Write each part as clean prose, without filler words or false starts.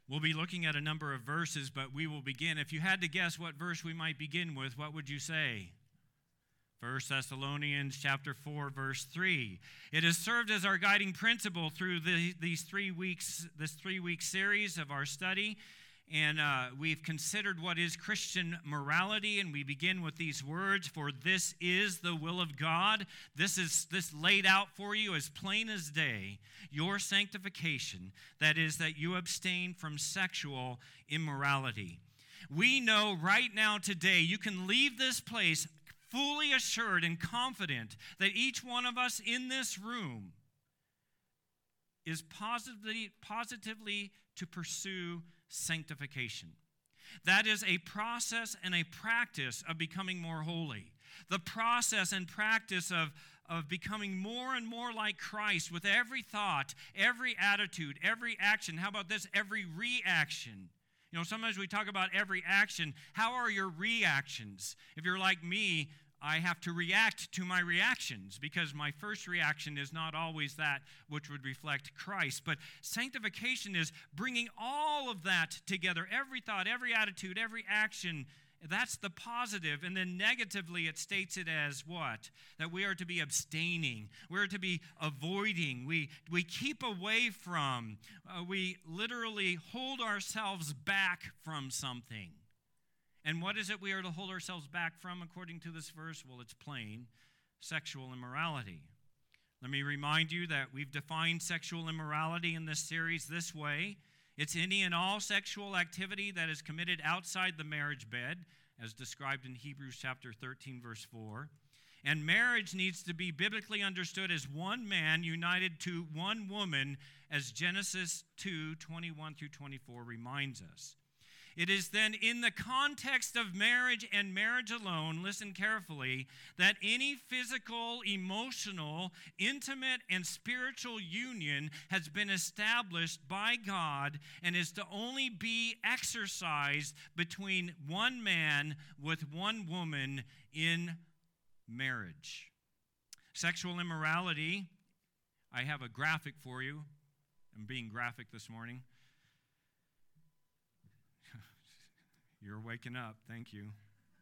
We'll be looking at a number of verses, but we will begin. If you had to guess what verse we might begin with, what would you say? 1 Thessalonians chapter 4, verse 3. It has served as our guiding principle through this 3-week series of our study. And we've considered what is Christian morality, and we begin with these words, for this is the will of God. This laid out for you as plain as day, your sanctification, that is, that you abstain from sexual immorality. We know right now today you can leave this place fully assured and confident that each one of us in this room is positively to pursue sanctification. That is a process and a practice of becoming more holy. The process and practice of becoming more and more like Christ with every thought, every attitude, every action. How about this? Every reaction. You know, sometimes we talk about every action. How are your reactions? If you're like me, I have to react to my reactions because my first reaction is not always that which would reflect Christ. But sanctification is bringing all of that together, every thought, every attitude, every action. That's the positive. And then negatively, it states it as what? That we are to be abstaining. We're to be avoiding. We keep away from. We literally hold ourselves back from something. And what is it we are to hold ourselves back from according to this verse? Well, it's plain, sexual immorality. Let me remind you that we've defined sexual immorality in this series this way. It's any and all sexual activity that is committed outside the marriage bed, as described in Hebrews chapter 13, verse 4. And marriage needs to be biblically understood as one man united to one woman, as Genesis 2, 21 through 24 reminds us. It is then in the context of marriage and marriage alone, listen carefully, that any physical, emotional, intimate, and spiritual union has been established by God and is to only be exercised between one man with one woman in marriage. Sexual immorality, I have a graphic for you. I'm being graphic this morning. You're waking up. Thank you.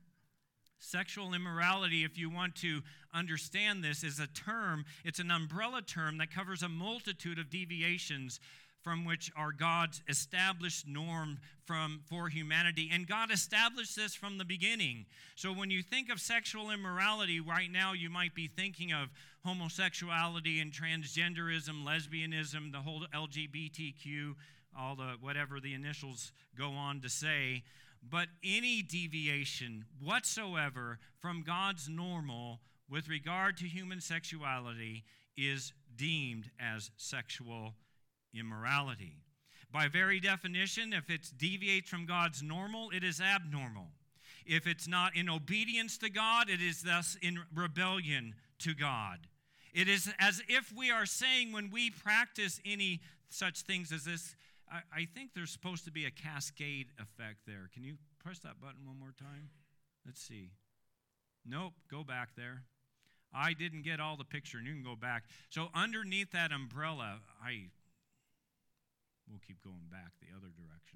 Sexual immorality, if you want to understand this, is a term, it's an umbrella term that covers a multitude of deviations from which are God's established norm for humanity. And God established this from the beginning. So when you think of sexual immorality, right now you might be thinking of homosexuality and transgenderism, lesbianism, the whole LGBTQ, all the whatever the initials go on to say. But any deviation whatsoever from God's normal with regard to human sexuality is deemed as sexual immorality. By very definition, if it deviates from God's normal, it is abnormal. If it's not in obedience to God, it is thus in rebellion to God. It is as if we are saying when we practice any such things as this, I think there's supposed to be a cascade effect there. Can you press that button one more time? Let's see. Nope, go back there. I didn't get all the picture, and you can go back. So underneath that umbrella, we'll keep going back the other direction.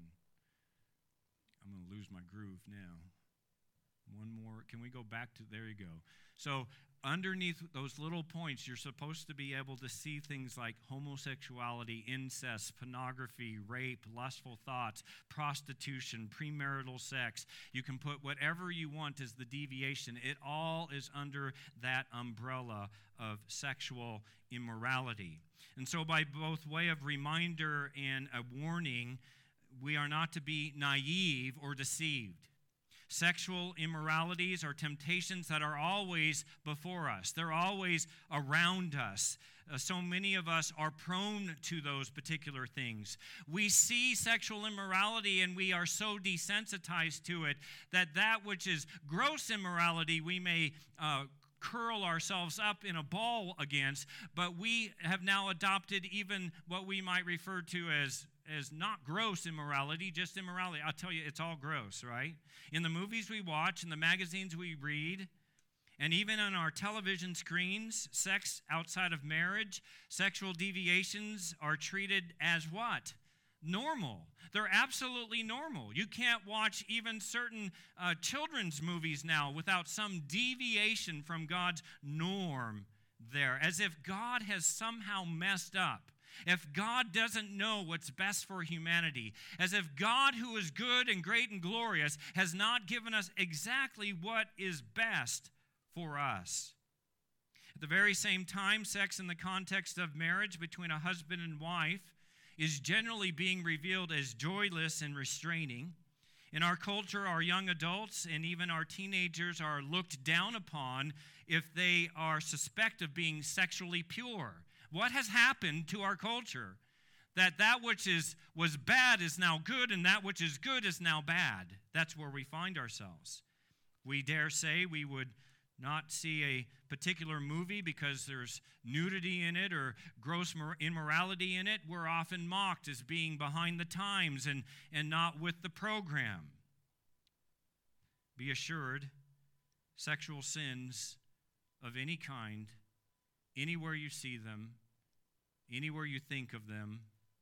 I'm going to lose my groove now. One more. Can we go back to, there you go. So underneath those little points, you're supposed to be able to see things like homosexuality, incest, pornography, rape, lustful thoughts, prostitution, premarital sex. You can put whatever you want as the deviation. It all is under that umbrella of sexual immorality. And so by both way of reminder and a warning, we are not to be naive or deceived. Sexual immoralities are temptations that are always before us. They're always around us. So many of us are prone to those particular things. We see sexual immorality and we are so desensitized to it that which is gross immorality we may curl ourselves up in a ball against, but we have now adopted even what we might refer to as not gross immorality, just immorality. I'll tell you, it's all gross, right? In the movies we watch, in the magazines we read, and even on our television screens, sex outside of marriage, sexual deviations are treated as what? normal. They're absolutely normal. You can't watch even certain children's movies now without some deviation from God's norm there, as if God has somehow messed up. If God doesn't know what's best for humanity, as if God, who is good and great and glorious, has not given us exactly what is best for us. At the very same time, sex in the context of marriage between a husband and wife is generally being revealed as joyless and restraining. In our culture, our young adults and even our teenagers are looked down upon if they are suspect of being sexually pure. What has happened to our culture? That which was bad is now good, and that which is good is now bad. That's where we find ourselves. We dare say we would not see a particular movie because there's nudity in it or gross immorality in it. We're often mocked as being behind the times and not with the program. Be assured, sexual sins of any kind, anywhere you see them, anywhere you think of them,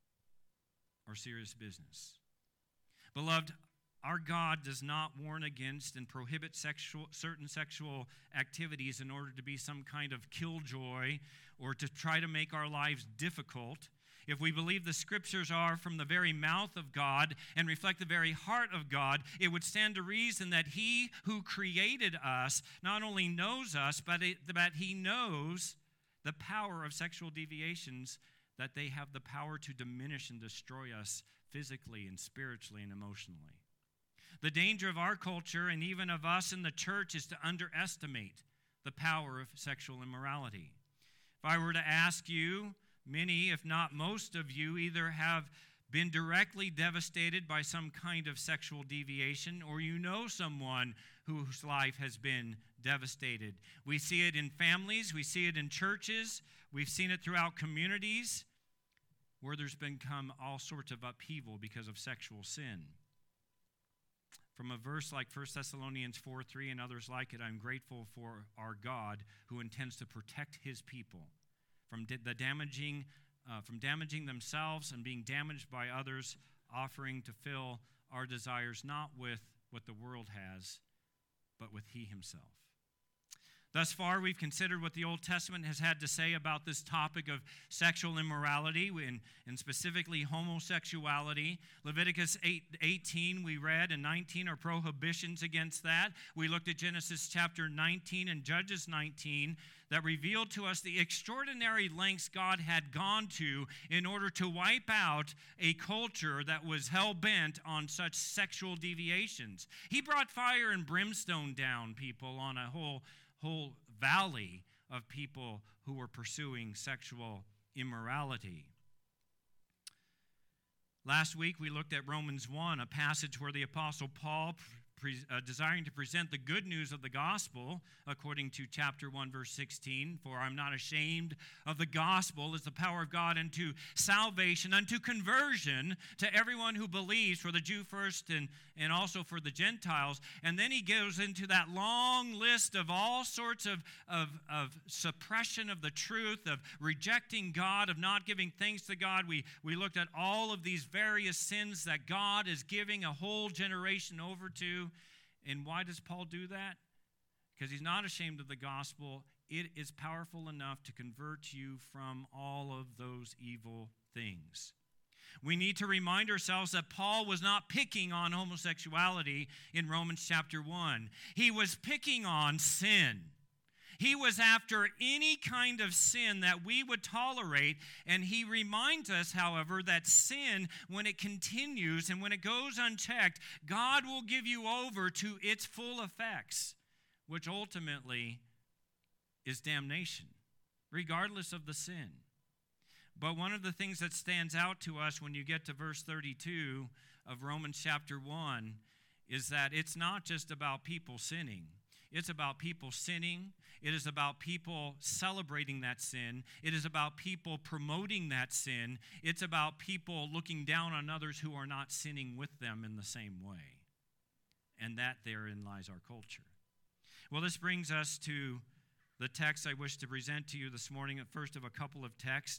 are serious business. Beloved, our God does not warn against and prohibit certain sexual activities in order to be some kind of killjoy or to try to make our lives difficult. If we believe the Scriptures are from the very mouth of God and reflect the very heart of God, it would stand to reason that He who created us not only knows us, but that He knows the power of sexual deviations, that they have the power to diminish and destroy us physically and spiritually and emotionally. The danger of our culture and even of us in the church is to underestimate the power of sexual immorality. If I were to ask you, many, if not most of you, either have been directly devastated by some kind of sexual deviation, or you know someone whose life has been devastated. We see it in families, we see it in churches, we've seen it throughout communities where there's become all sorts of upheaval because of sexual sin. From a verse like 1 Thessalonians 4:3 and others like it, I'm grateful for our God who intends to protect His people from damaging themselves and being damaged by others, offering to fill our desires not with what the world has, but with He Himself. Thus far, we've considered what the Old Testament has had to say about this topic of sexual immorality and specifically homosexuality. Leviticus 18 we read and 19 are prohibitions against that. We looked at Genesis chapter 19 and Judges 19 that revealed to us the extraordinary lengths God had gone to in order to wipe out a culture that was hell-bent on such sexual deviations. He brought fire and brimstone down, people, on a whole valley of people who were pursuing sexual immorality. Last week we looked at Romans 1, a passage where the Apostle Paul, desiring to present the good news of the gospel, according to chapter 1, verse 16, for I'm not ashamed of the gospel, it's the power of God unto salvation, unto conversion to everyone who believes, for the Jew first and also for the Gentiles. And then he goes into that long list of all sorts of suppression of the truth, of rejecting God, of not giving thanks to God. We looked at all of these various sins that God is giving a whole generation over to. And why does Paul do that? Because he's not ashamed of the gospel. It is powerful enough to convert you from all of those evil things. We need to remind ourselves that Paul was not picking on homosexuality in Romans chapter 1. He was picking on sin. He was after any kind of sin that we would tolerate, and he reminds us, however, that sin, when it continues and when it goes unchecked, God will give you over to its full effects, which ultimately is damnation, regardless of the sin. But one of the things that stands out to us when you get to verse 32 of Romans chapter 1 is that it's not just about people sinning. It's about people sinning. It is about people celebrating that sin. It is about people promoting that sin. It's about people looking down on others who are not sinning with them in the same way. And that therein lies our culture. Well, this brings us to the text I wish to present to you this morning, at first of a couple of texts.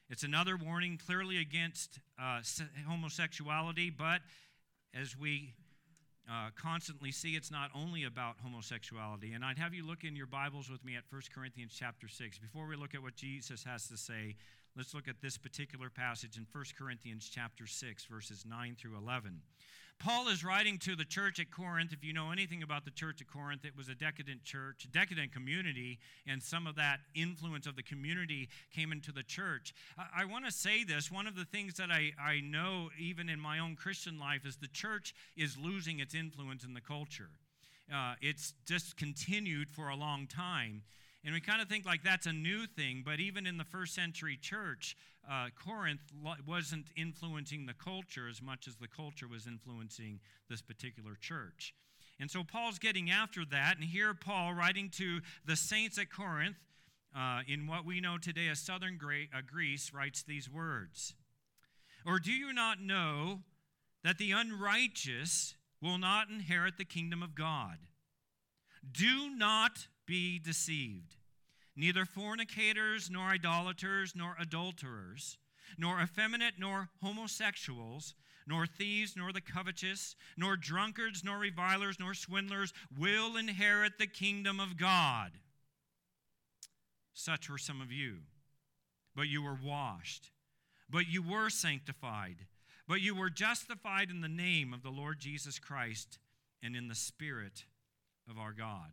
It's another warning clearly against homosexuality, but as we constantly see, it's not only about homosexuality. And I'd have you look in your Bibles with me at 1 Corinthians chapter 6. Before we look at what Jesus has to say, let's look at this particular passage in 1 Corinthians chapter 6, verses 9 through 11. Paul is writing to the church at Corinth. If you know anything about the church at Corinth, it was a decadent church, a decadent community, and some of that influence of the community came into the church. I want to say this. One of the things that I know, even in my own Christian life, is the church is losing its influence in the culture. It's just continued for a long time. And we kind of think like that's a new thing, but even in the first century church, Corinth wasn't influencing the culture as much as the culture was influencing this particular church. And so Paul's getting after that, and here Paul, writing to the saints at Corinth, in what we know today as southern Greece, writes these words. Or do you not know that the unrighteous will not inherit the kingdom of God? Do not be deceived. Neither fornicators, nor idolaters, nor adulterers, nor effeminate, nor homosexuals, nor thieves, nor the covetous, nor drunkards, nor revilers, nor swindlers will inherit the kingdom of God. Such were some of you. But you were washed, but you were sanctified, but you were justified in the name of the Lord Jesus Christ and in the Spirit of our God.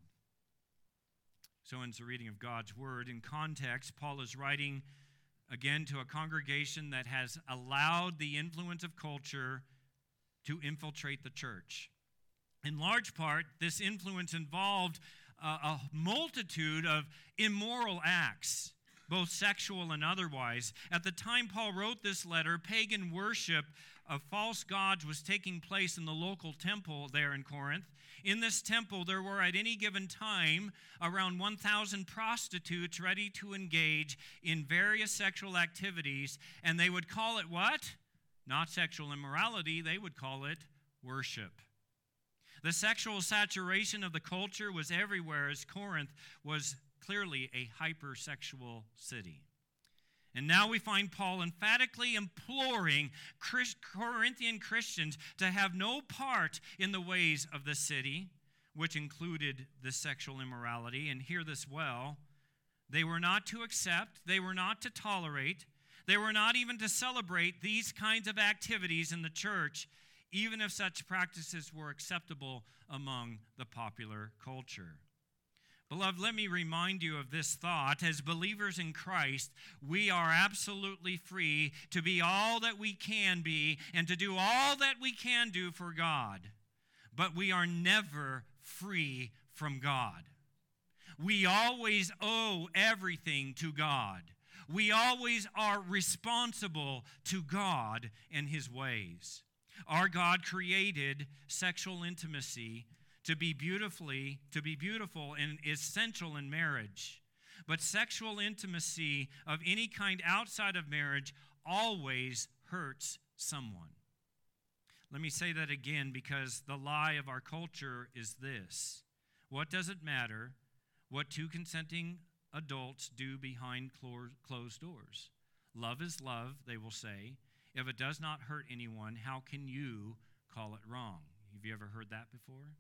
So ends the reading of God's word. In context, Paul is writing again to a congregation that has allowed the influence of culture to infiltrate the church. In large part, this influence involved a multitude of immoral acts, both sexual and otherwise. At the time Paul wrote this letter, pagan worship of false gods was taking place in the local temple there in Corinth. In this temple, there were at any given time around 1,000 prostitutes ready to engage in various sexual activities, and they would call it what? Not sexual immorality, they would call it worship. The sexual saturation of the culture was everywhere, as Corinth was clearly a hypersexual city. And now we find Paul emphatically imploring Corinthian Christians to have no part in the ways of the city, which included the sexual immorality. And hear this well, they were not to accept, they were not to tolerate, they were not even to celebrate these kinds of activities in the church, even if such practices were acceptable among the popular culture. Beloved, let me remind you of this thought. As believers in Christ, we are absolutely free to be all that we can be and to do all that we can do for God. But we are never free from God. We always owe everything to God. We always are responsible to God and His ways. Our God created sexual intimacy to be beautiful and essential in marriage. But sexual intimacy of any kind outside of marriage always hurts someone. Let me say that again, because the lie of our culture is this. What does it matter what two consenting adults do behind closed doors? Love is love, they will say. If it does not hurt anyone, how can you call it wrong? Have you ever heard that before?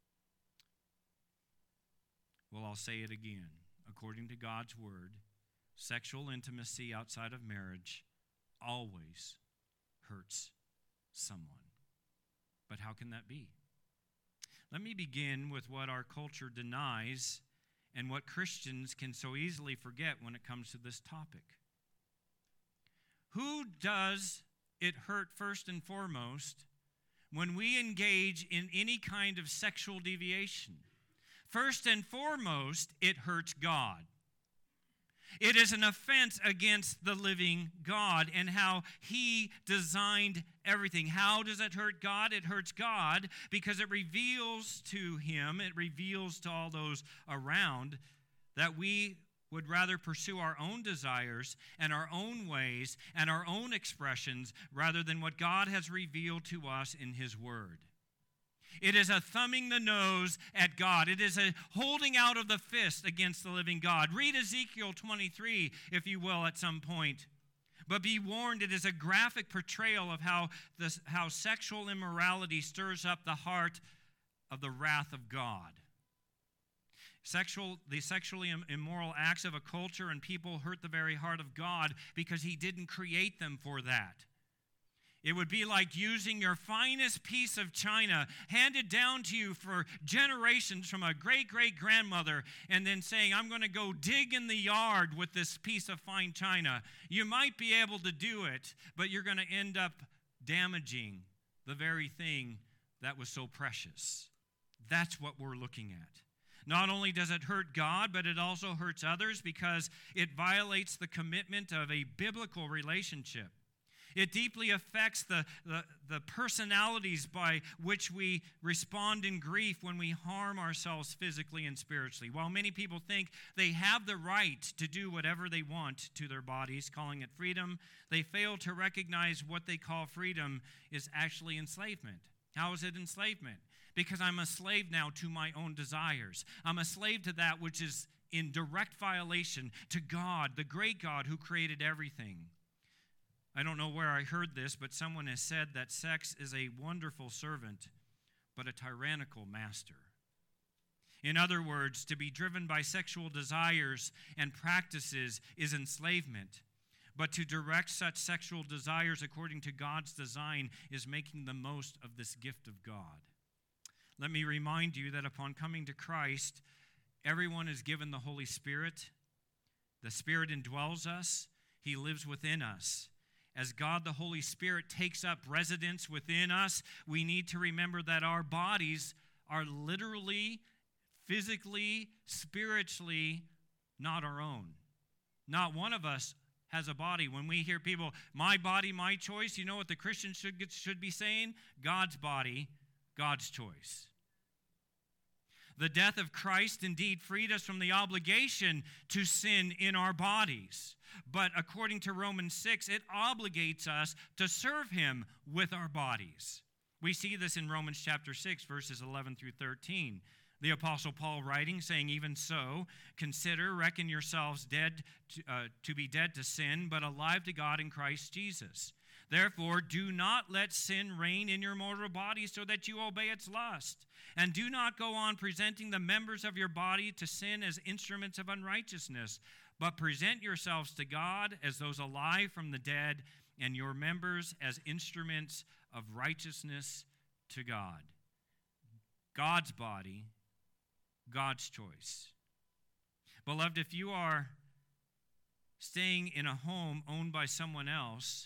Well, I'll say it again. According to God's word, sexual intimacy outside of marriage always hurts someone. But how can that be? Let me begin with what our culture denies and what Christians can so easily forget when it comes to this topic. Who does it hurt first and foremost when we engage in any kind of sexual deviation? First and foremost, it hurts God. It is an offense against the living God and how He designed everything. How does it hurt God? It hurts God because it reveals to Him, it reveals to all those around that we would rather pursue our own desires and our own ways and our own expressions rather than what God has revealed to us in His Word. It is a thumbing the nose at God. It is a holding out of the fist against the living God. Read Ezekiel 23, if you will, at some point. But be warned, it is a graphic portrayal of how sexual immorality stirs up the heart of the wrath of God. The sexually immoral acts of a culture and people hurt the very heart of God because he didn't create them for that. It would be like using your finest piece of china handed down to you for generations from a great-great-grandmother and then saying, I'm going to go dig in the yard with this piece of fine china. You might be able to do it, but you're going to end up damaging the very thing that was so precious. That's what we're looking at. Not only does it hurt God, but it also hurts others because it violates the commitment of a biblical relationship. It deeply affects the personalities by which we respond in grief when we harm ourselves physically and spiritually. While many people think they have the right to do whatever they want to their bodies, calling it freedom, they fail to recognize what they call freedom is actually enslavement. How is it enslavement? Because I'm a slave now to my own desires. I'm a slave to that which is in direct violation to God, the great God who created everything. I don't know where I heard this, but someone has said that sex is a wonderful servant, but a tyrannical master. In other words, to be driven by sexual desires and practices is enslavement, but to direct such sexual desires according to God's design is making the most of this gift of God. Let me remind you that upon coming to Christ, everyone is given the Holy Spirit. The Spirit indwells us. He lives within us. As God the Holy Spirit takes up residence within us, we need to remember that our bodies are literally, physically, spiritually not our own. Not one of us has a body. When we hear people, my body, my choice, you know what the Christian should be saying? God's body, God's choice. The death of Christ indeed freed us from the obligation to sin in our bodies. But according to Romans 6, it obligates us to serve him with our bodies. We see this in Romans chapter 6, verses 11 through 13. The Apostle Paul writing, saying, even so, reckon yourselves dead to be dead to sin, but alive to God in Christ Jesus. Therefore, do not let sin reign in your mortal body so that you obey its lust. And do not go on presenting the members of your body to sin as instruments of unrighteousness, but present yourselves to God as those alive from the dead, and your members as instruments of righteousness to God. God's body, God's choice. Beloved, if you are staying in a home owned by someone else,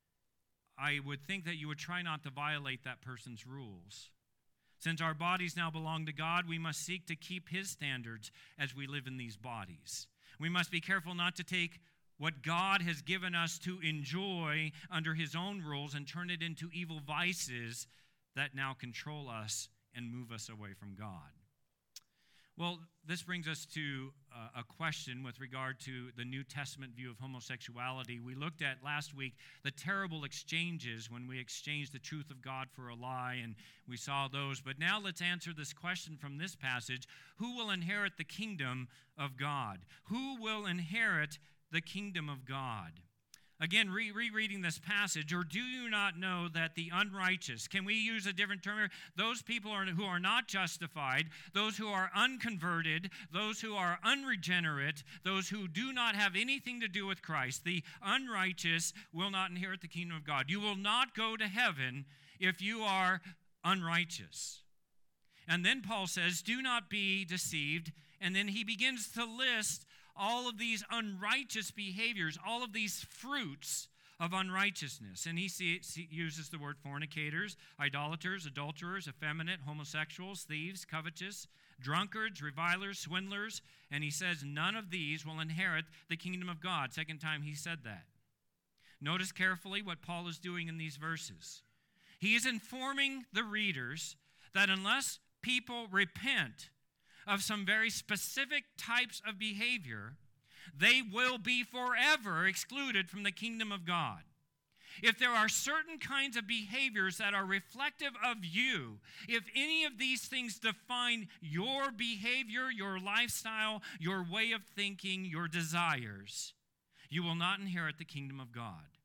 I would think that you would try not to violate that person's rules. Since our bodies now belong to God, we must seek to keep his standards as we live in these bodies. We must be careful not to take what God has given us to enjoy under his own rules and turn it into evil vices that now control us and move us away from God. Well, this brings us to a question with regard to the New Testament view of homosexuality. We looked at last week the terrible exchanges when we exchanged the truth of God for a lie, and we saw those. But now let's answer this question from this passage. Who will inherit the kingdom of God? Who will inherit the kingdom of God? Again, rereading this passage, or do you not know that the unrighteous, can we use a different term here? Those people who are not justified, those who are unconverted, those who are unregenerate, those who do not have anything to do with Christ, the unrighteous will not inherit the kingdom of God. You will not go to heaven if you are unrighteous. And then Paul says, do not be deceived. And then he begins to list all of these unrighteous behaviors, all of these fruits of unrighteousness. And he uses the word fornicators, idolaters, adulterers, effeminate, homosexuals, thieves, covetous, drunkards, revilers, swindlers. And he says none of these will inherit the kingdom of God. Second time he said that. Notice carefully what Paul is doing in these verses. He is informing the readers that unless people repent of some very specific types of behavior, they will be forever excluded from the kingdom of God. If there are certain kinds of behaviors that are reflective of you, if any of these things define your behavior, your lifestyle, your way of thinking, your desires, you will not inherit the kingdom of God.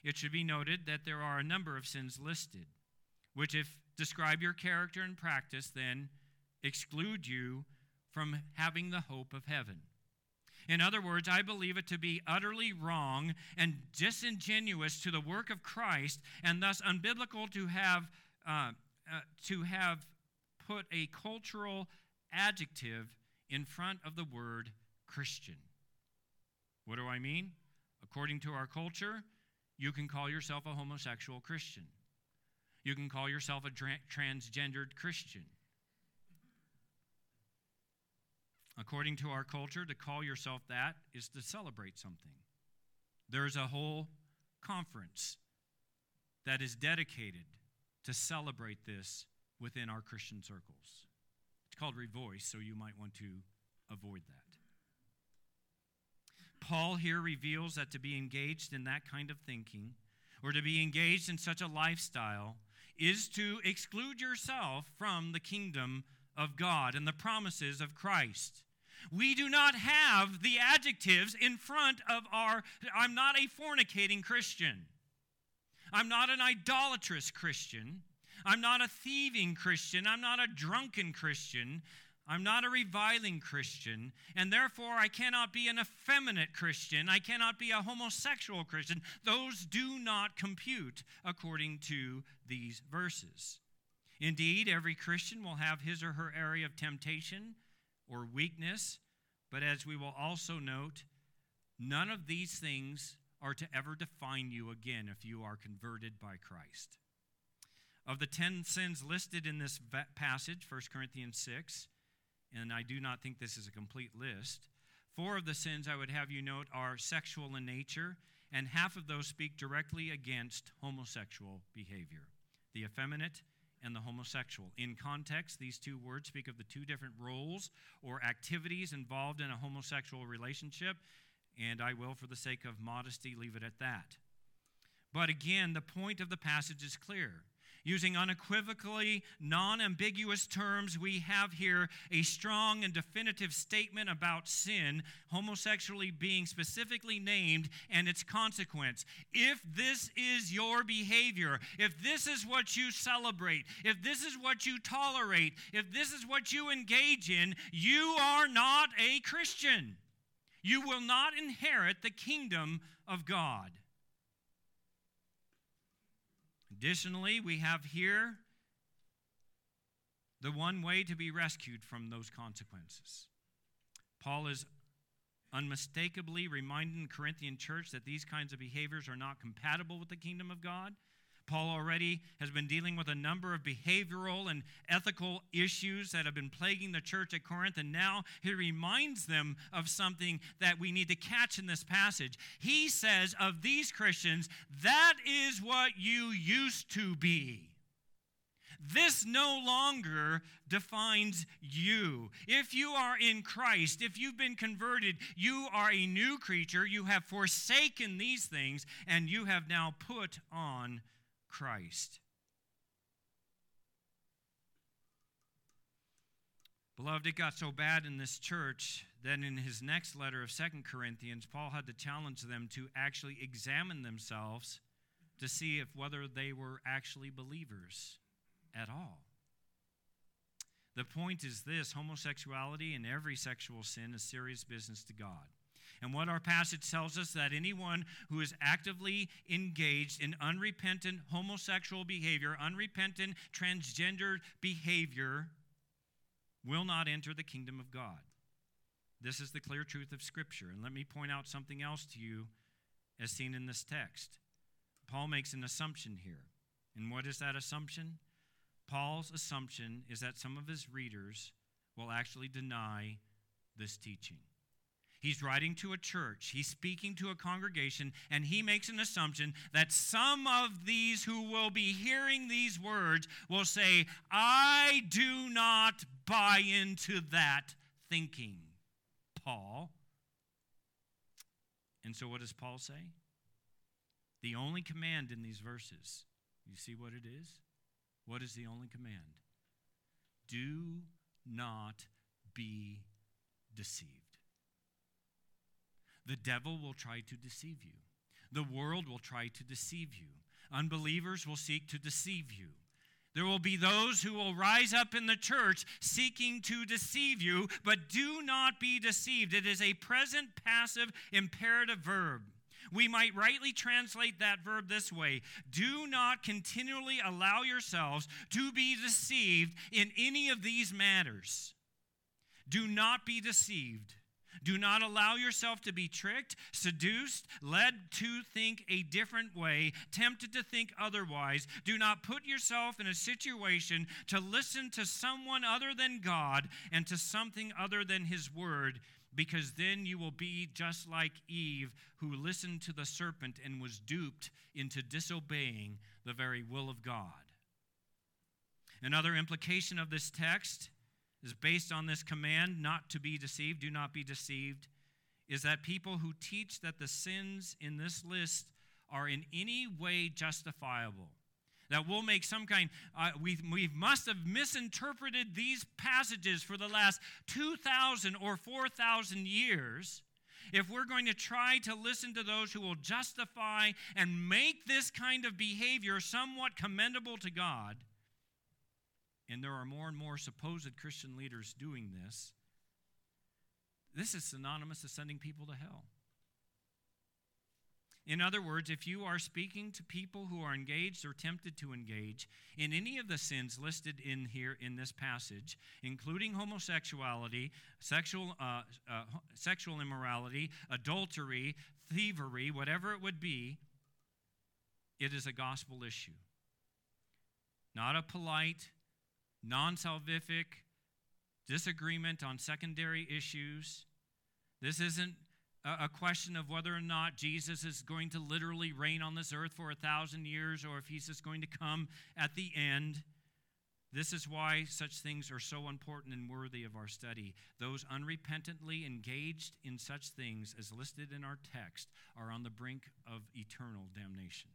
it should be noted that there are a number of sins listed, which if describe your character and practice, then exclude you from having the hope of heaven. In other words, I believe it to be utterly wrong and disingenuous to the work of Christ, and thus unbiblical to have put a cultural adjective in front of the word Christian. What do I mean? According to our culture, you can call yourself a homosexual Christian. You can call yourself a transgendered Christian. According to our culture, to call yourself that is to celebrate something. There's a whole conference that is dedicated to celebrate this within our Christian circles. It's called Revoice, so you might want to avoid that. Paul here reveals that to be engaged in that kind of thinking, or to be engaged in such a lifestyle, is to exclude yourself from the kingdom of God and the promises of Christ. We do not have the adjectives in front of I'm not a fornicating Christian. I'm not an idolatrous Christian. I'm not a thieving Christian. I'm not a drunken Christian. I'm not a reviling Christian. And therefore, I cannot be an effeminate Christian. I cannot be a homosexual Christian. Those do not compute according to these verses. Indeed, every Christian will have his or her area of temptation or weakness, but as we will also note, none of these things are to ever define you again if you are converted by Christ. Of the 10 sins listed in this passage, 1 Corinthians 6, and I do not think this is a complete list, 4 of the sins I would have you note are sexual in nature, and half of those speak directly against homosexual behavior. The effeminate and the homosexual. In context, these two words speak of the two different roles or activities involved in a homosexual relationship, and I will, for the sake of modesty, leave it at that. But again, the point of the passage is clear. Using unequivocally non-ambiguous terms, we have here a strong and definitive statement about sin, homosexuality being specifically named, and its consequence. If this is your behavior, if this is what you celebrate, if this is what you tolerate, if this is what you engage in, you are not a Christian. You will not inherit the kingdom of God. Additionally, we have here the one way to be rescued from those consequences. Paul is unmistakably reminding the Corinthian church that these kinds of behaviors are not compatible with the kingdom of God. Paul already has been dealing with a number of behavioral and ethical issues that have been plaguing the church at Corinth, and now he reminds them of something that we need to catch in this passage. He says of these Christians, that is what you used to be. This no longer defines you. If you are in Christ, if you've been converted, you are a new creature. You have forsaken these things, and you have now put on Christ. Beloved, it got so bad in this church that in his next letter of 2 Corinthians, Paul had to challenge them to actually examine themselves to see if whether they were actually believers at all. The point is this: homosexuality and every sexual sin is serious business to God. And what our passage tells us, that anyone who is actively engaged in unrepentant homosexual behavior, unrepentant transgender behavior, will not enter the kingdom of God. This is the clear truth of Scripture. And let me point out something else to you as seen in this text. Paul makes an assumption here. And what is that assumption? Paul's assumption is that some of his readers will actually deny this teaching. He's writing to a church, he's speaking to a congregation, and he makes an assumption that some of these who will be hearing these words will say, I do not buy into that thinking, Paul. And so what does Paul say? The only command in these verses, you see what it is? What is the only command? Do not be deceived. The devil will try to deceive you. The world will try to deceive you. Unbelievers will seek to deceive you. There will be those who will rise up in the church seeking to deceive you, but do not be deceived. It is a present passive imperative verb. We might rightly translate that verb this way: do not continually allow yourselves to be deceived in any of these matters. Do not be deceived. Do not allow yourself to be tricked, seduced, led to think a different way, tempted to think otherwise. Do not put yourself in a situation to listen to someone other than God and to something other than His Word, because then you will be just like Eve, who listened to the serpent and was duped into disobeying the very will of God. Another implication of this text is based on this command not to be deceived, do not be deceived, is that people who teach that the sins in this list are in any way justifiable, that we'll make some kind, we must have misinterpreted these passages for the last 2,000 or 4,000 years if we're going to try to listen to those who will justify and make this kind of behavior somewhat commendable to God. And there are more and more supposed Christian leaders doing this. This is synonymous to sending people to hell. In other words, if you are speaking to people who are engaged or tempted to engage in any of the sins listed in here in this passage, including homosexuality, sexual immorality, adultery, thievery, whatever it would be, it is a gospel issue. Not a polite, non-salvific disagreement on secondary issues. This isn't a question of whether or not Jesus is going to literally reign on this earth for 1,000 years or if He's just going to come at the end. This is why such things are so important and worthy of our study. Those unrepentantly engaged in such things as listed in our text are on the brink of eternal damnation.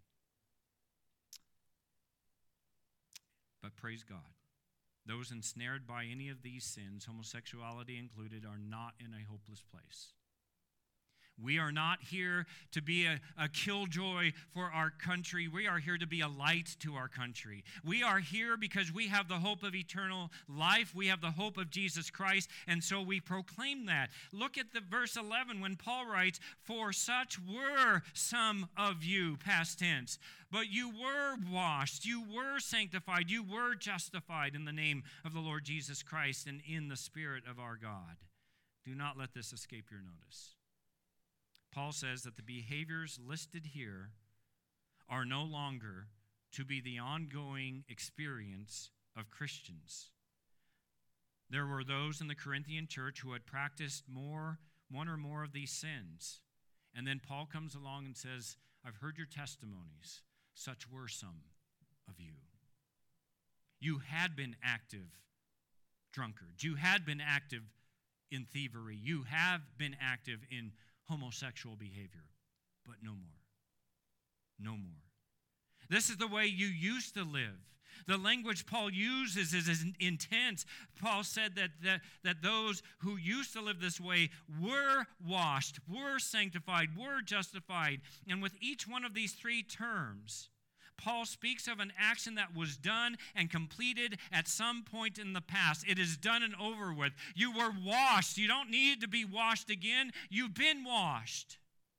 But praise God, those ensnared by any of these sins, homosexuality included, are not in a hopeless place. We are not here to be a killjoy for our country. We are here to be a light to our country. We are here because we have the hope of eternal life. We have the hope of Jesus Christ, and so we proclaim that. Look at the verse 11 when Paul writes, "For such were some of you," past tense, "but you were washed, you were sanctified, you were justified in the name of the Lord Jesus Christ and in the Spirit of our God." Do not let this escape your notice. Paul says that the behaviors listed here are no longer to be the ongoing experience of Christians. There were those in the Corinthian church who had practiced one or more of these sins. And then Paul comes along and says, "I've heard your testimonies. Such were some of you. You had been active drunkards. You had been active in thievery. You have been active in homosexual behavior, but no more. No more. This is the way you used to live. The language Paul uses is intense. Paul said that those who used to live this way were washed, were sanctified, were justified. And with each one of these three terms, Paul speaks of an action that was done and completed at some point in the past. It is done and over with. You were washed. You don't need to be washed again. You've been washed.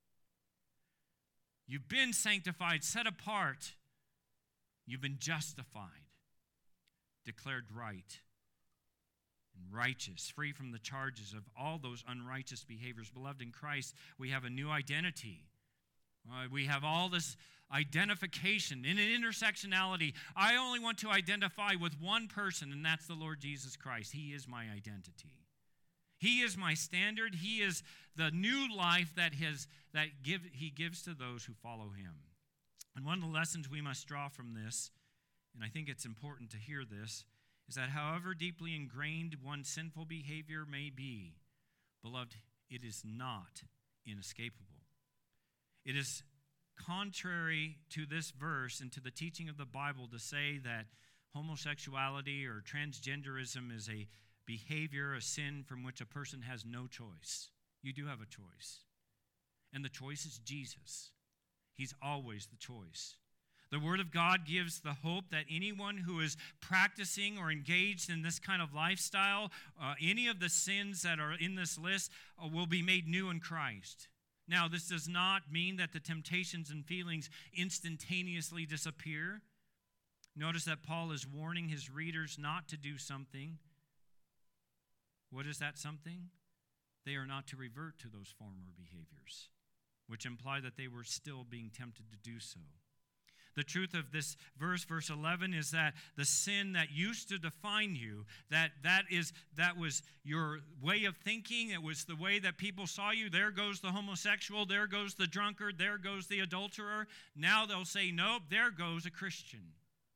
You've been sanctified, set apart. You've been justified, declared right and righteous, free from the charges of all those unrighteous behaviors. Beloved in Christ, we have a new identity. We have all this identification in an intersectionality. I only want to identify with one person, and that's the Lord Jesus Christ. He is my identity. He is my standard. He is the new life that He gives to those who follow Him. And one of the lessons we must draw from this, and I think it's important to hear this, is that however deeply ingrained one's sinful behavior may be, beloved, it is not inescapable. It is contrary to this verse and to the teaching of the Bible to say that homosexuality or transgenderism is a behavior, a sin from which a person has no choice. You do have a choice. And the choice is Jesus. He's always the choice. The Word of God gives the hope that anyone who is practicing or engaged in this kind of lifestyle, any of the sins that are in this list will be made new in Christ. Now, this does not mean that the temptations and feelings instantaneously disappear. Notice that Paul is warning his readers not to do something. What is that something? They are not to revert to those former behaviors, which imply that they were still being tempted to do so. The truth of this verse, verse 11, is that the sin that used to define you, that was your way of thinking, it was the way that people saw you. There goes the homosexual, there goes the drunkard, there goes the adulterer. Now they'll say, nope, there goes a Christian.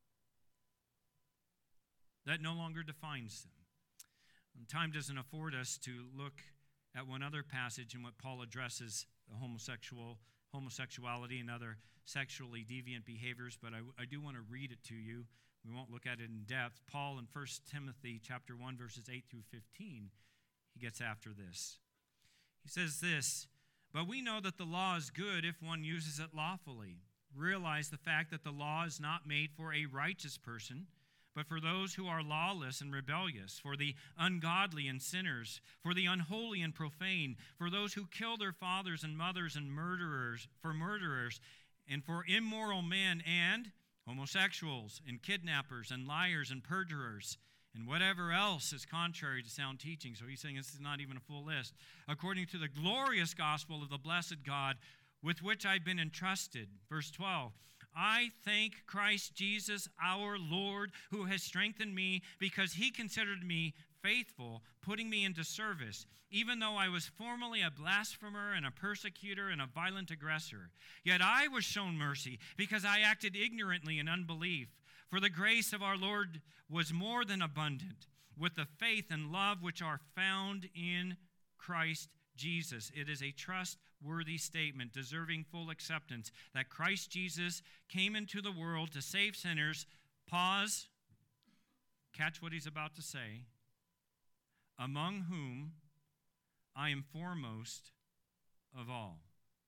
That no longer defines them. And time doesn't afford us to look at one other passage in what Paul addresses the homosexuality and other sexually deviant behaviors, but I do want to read it to you. We won't look at it in depth. Paul in 1 Timothy chapter 1, verses 8 through 15, he gets after this. He says this, "But we know that the law is good if one uses it lawfully. Realize the fact that the law is not made for a righteous person, but for those who are lawless and rebellious, for the ungodly and sinners, for the unholy and profane, for those who kill their fathers and mothers and murderers, and for immoral men and homosexuals and kidnappers and liars and perjurers, and whatever else is contrary to sound teaching." So he's saying this is not even a full list. "According to the glorious gospel of the blessed God, with which I've been entrusted." Verse 12, "I thank Christ Jesus our Lord, who has strengthened me, because he considered me faithful, putting me into service, even though I was formerly a blasphemer and a persecutor and a violent aggressor. Yet I was shown mercy, because I acted ignorantly in unbelief. For the grace of our Lord was more than abundant, with the faith and love which are found in Christ Jesus. It is a trustworthy statement, deserving full acceptance, that Christ Jesus came into the world to save sinners." Pause. Catch what he's about to say. "Among whom I am foremost of all."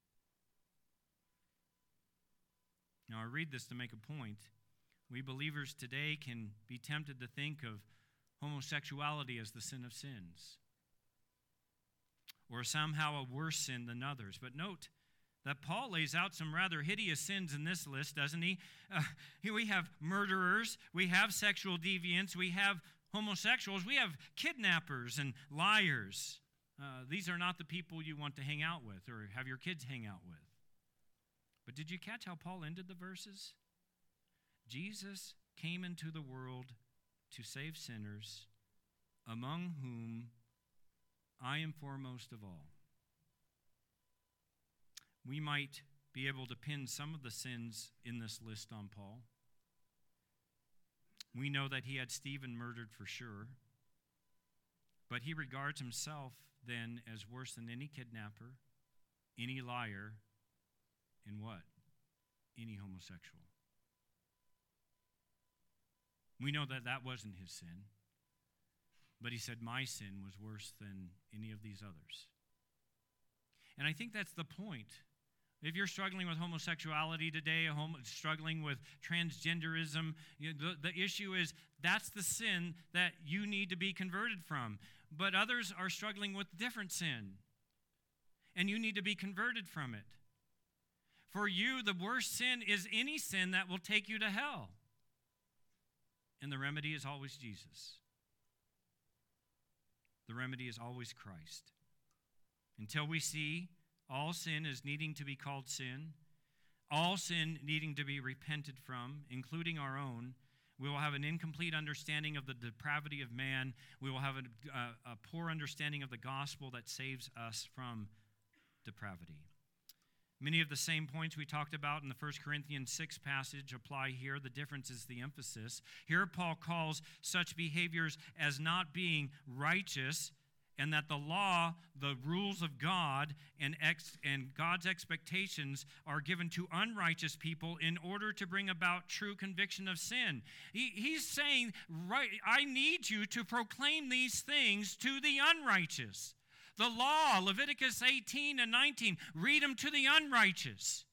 Now, I read this to make a point. We believers today can be tempted to think of homosexuality as the sin of sins, or somehow a worse sin than others. But note that Paul lays out some rather hideous sins in this list, doesn't he? Here we have murderers, we have sexual deviants, we have homosexuals, we have kidnappers and liars. These are not the people you want to hang out with or have your kids hang out with. But did you catch how Paul ended the verses? Jesus came into the world to save sinners, among whom I am foremost of all. We might be able to pin some of the sins in this list on Paul. We know that he had Stephen murdered for sure, but he regards himself then as worse than any kidnapper, any liar, and what? Any homosexual. We know that that wasn't his sin, but he said, my sin was worse than any of these others. And I think that's the point. If you're struggling with homosexuality today, struggling with transgenderism, the issue is that's the sin that you need to be converted from. But others are struggling with different sin, and you need to be converted from it. For you, the worst sin is any sin that will take you to hell. And the remedy is always Jesus. The remedy is always Christ. Until we see all sin as needing to be called sin, all sin needing to be repented from, including our own, we will have an incomplete understanding of the depravity of man. We will have a poor understanding of the gospel that saves us from depravity. Many of the same points we talked about in the 1 Corinthians 6 passage apply here. The difference is the emphasis. Here Paul calls such behaviors as not being righteous, and that the law, the rules of God, and God's expectations are given to unrighteous people in order to bring about true conviction of sin. He's saying, right, I need you to proclaim these things to the unrighteous. The law, Leviticus 18 and 19, read them to the unrighteous.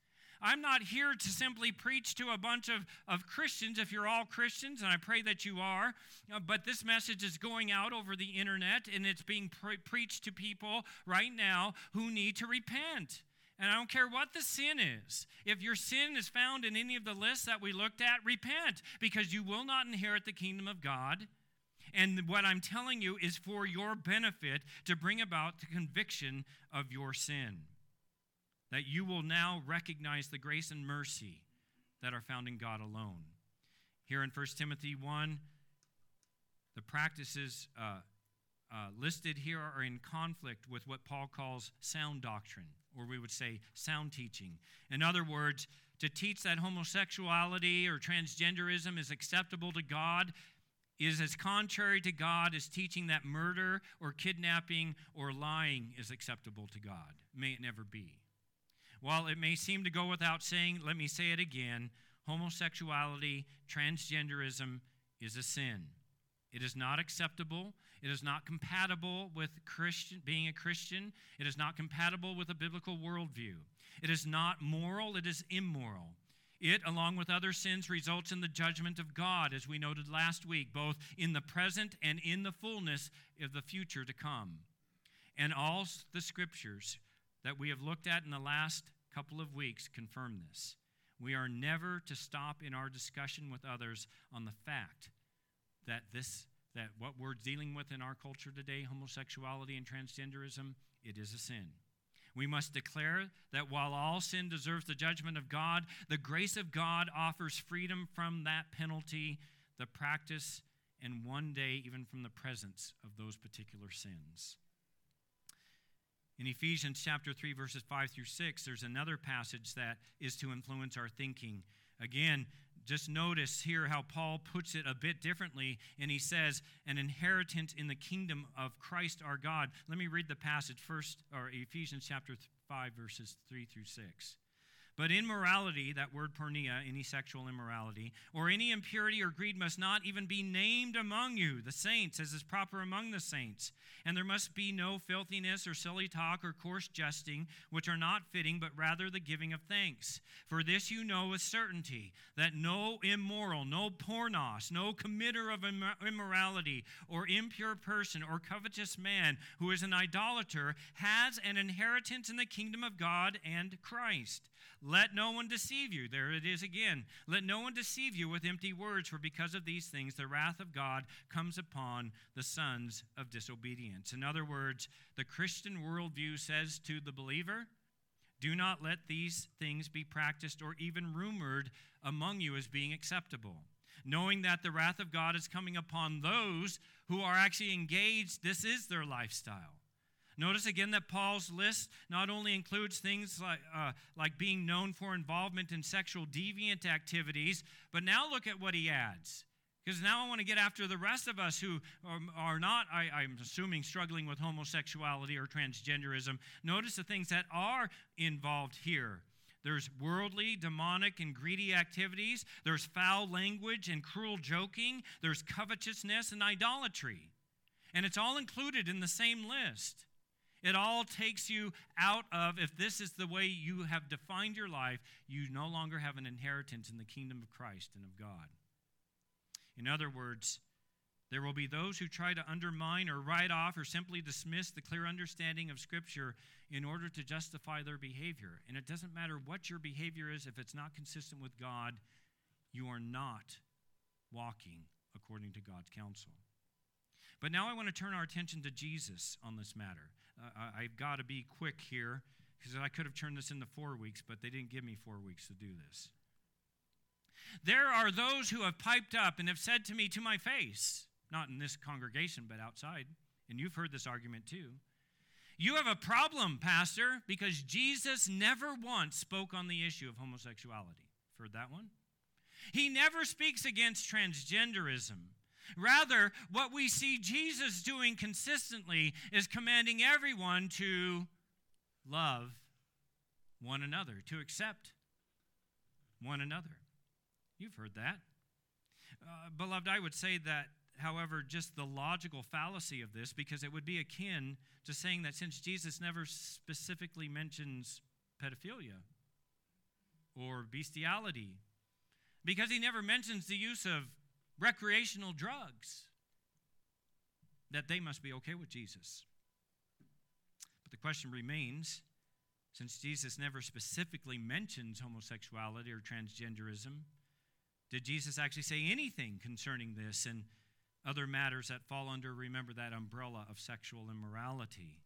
I'm not here to simply preach to a bunch of Christians, if you're all Christians, and I pray that you are, but this message is going out over the internet, and it's being preached to people right now who need to repent. And I don't care what the sin is. If your sin is found in any of the lists that we looked at, repent, because you will not inherit the kingdom of God. And what I'm telling you is for your benefit, to bring about the conviction of your sin. That you will now recognize the grace and mercy that are found in God alone. Here in 1 Timothy 1, the practices listed here are in conflict with what Paul calls sound doctrine, or we would say sound teaching. In other words, to teach that homosexuality or transgenderism is acceptable to God is as contrary to God as teaching that murder or kidnapping or lying is acceptable to God. May it never be. While it may seem to go without saying, let me say it again, homosexuality, transgenderism is a sin. It is not acceptable. It is not compatible with being a Christian. It is not compatible with a biblical worldview. It is not moral. It is immoral. It, along with other sins, results in the judgment of God, as we noted last week, both in the present and in the fullness of the future to come. And all the scriptures that we have looked at in the last couple of weeks confirm this. We are never to stop in our discussion with others on the fact that what we're dealing with in our culture today, homosexuality and transgenderism, it is a sin. We must declare that while all sin deserves the judgment of God, the grace of God offers freedom from that penalty, the practice, and one day even from the presence of those particular sins. In Ephesians chapter 3, verses 5 through 6, there's another passage that is to influence our thinking. Again, just notice here how Paul puts it a bit differently, and he says, an inheritance in the kingdom of Christ our God. Let me read the passage first, or Ephesians chapter 5, verses 3 through 6. But immorality, that word porneia, any sexual immorality, or any impurity or greed must not even be named among you, the saints, as is proper among the saints. And there must be no filthiness or silly talk or coarse jesting, which are not fitting, but rather the giving of thanks. For this you know with certainty, that no immoral, no pornos, no committer of immorality, or impure person, or covetous man who is an idolater, has an inheritance in the kingdom of God and Christ. Let no one deceive you. There it is again. Let no one deceive you with empty words, for because of these things the wrath of God comes upon the sons of disobedience. In other words, the Christian worldview says to the believer, do not let these things be practiced or even rumored among you as being acceptable, knowing that the wrath of God is coming upon those who are actually engaged. This is their lifestyle. Notice again that Paul's list not only includes things like being known for involvement in sexual deviant activities, but now look at what he adds. Because now I want to get after the rest of us who are not, I'm assuming, struggling with homosexuality or transgenderism. Notice the things that are involved here. There's worldly, demonic, and greedy activities. There's foul language and cruel joking. There's covetousness and idolatry. And it's all included in the same list. It all takes you out of, if this is the way you have defined your life, you no longer have an inheritance in the kingdom of Christ and of God. In other words, there will be those who try to undermine or write off or simply dismiss the clear understanding of Scripture in order to justify their behavior. And it doesn't matter what your behavior is, if it's not consistent with God, you are not walking according to God's counsel. But now I want to turn our attention to Jesus on this matter. I've got to be quick here, because I could have turned this into 4 weeks, but they didn't give me 4 weeks to do this. There are those who have piped up and have said to me to my face, not in this congregation, but outside, and you've heard this argument too, you have a problem, Pastor, because Jesus never once spoke on the issue of homosexuality. Heard that one? He never speaks against transgenderism. Rather, what we see Jesus doing consistently is commanding everyone to love one another, to accept one another. You've heard that. Beloved, I would say that, however, just the logical fallacy of this, because it would be akin to saying that since Jesus never specifically mentions pedophilia, or bestiality, because he never mentions the use of recreational drugs, that they must be okay with Jesus. But the question remains, since Jesus never specifically mentions homosexuality or transgenderism, did Jesus actually say anything concerning this and other matters that fall under, remember, that umbrella of sexual immorality?